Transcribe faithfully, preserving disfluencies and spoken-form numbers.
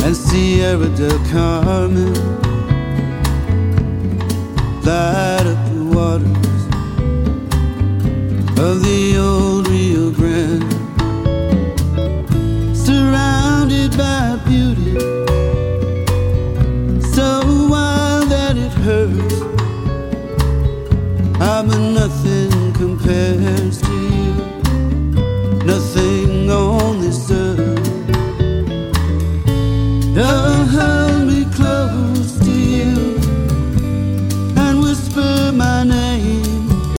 and Sierra del Carmen. Light up the waters of the ocean.